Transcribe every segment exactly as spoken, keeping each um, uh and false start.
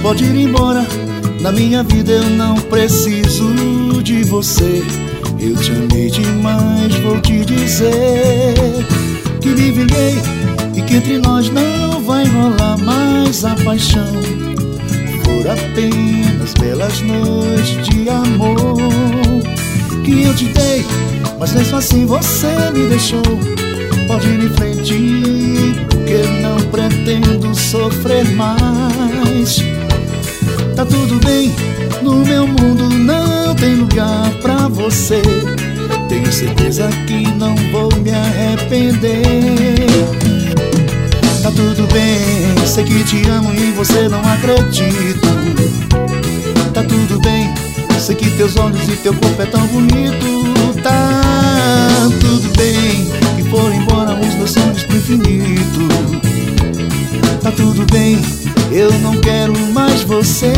pode ir embora. Na minha vida eu não preciso de você. Eu te amei demais, vou te dizer que me vinguei e que entre nós não vai rolar mais a paixão. Foram apenas belas noites de amor que eu te dei, mas mesmo assim você me deixou. Pode ir em frente, porque não pretendo sofrer mais. Tá tudo bem, no meu mundo não tem lugar pra você. Tenho certeza que não vou me arrepender. Tá tudo bem, sei que te amo e você não acredito. Tá tudo bem, sei que teus olhos e teu corpo é tão bonito. Tá tudo bem, que foram embora os meus sonhos pro infinito. Tá tudo bem, eu não quero mais você.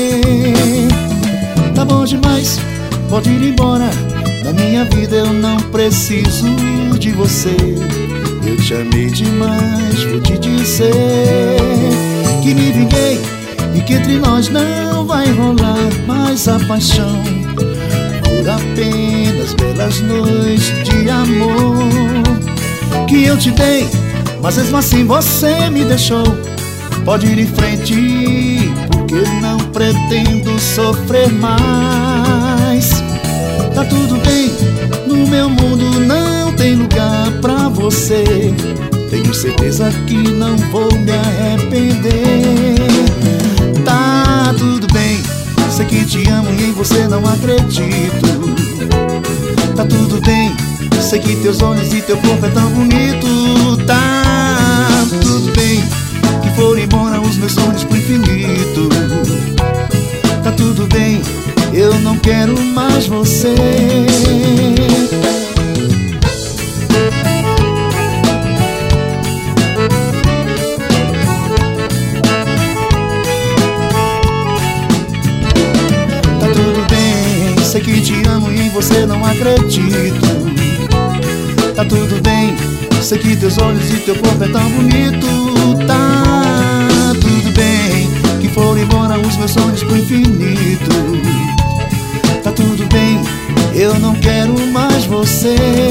Tá bom demais, pode ir embora. Na minha vida eu não preciso de você. Eu te amei demais, vou te dizer que me vinguei e que entre nós não vai rolar mais a paixão. Por apenas belas noites de amor que eu te dei, mas mesmo assim você me deixou. Pode ir em frente, porque não pretendo sofrer mais. Tá tudo bem, no meu mundo não tem lugar pra você. Tenho certeza que não vou me arrepender. Tá tudo bem, sei que te amo e em você não acredito. Tá tudo bem, sei que teus olhos e teu corpo é tão bonito. Tá tudo bem, que foram embora os meus sonhos pro infinito. Tá tudo bem, eu não quero mais você. Tá tudo bem, sei que te amo e em você não acredito. Tá tudo bem, sei que teus olhos e teu corpo é tão bonito. Tá tudo bem, que foram embora os meus sonhos pro infinito. Tá tudo bem, eu não quero mais você.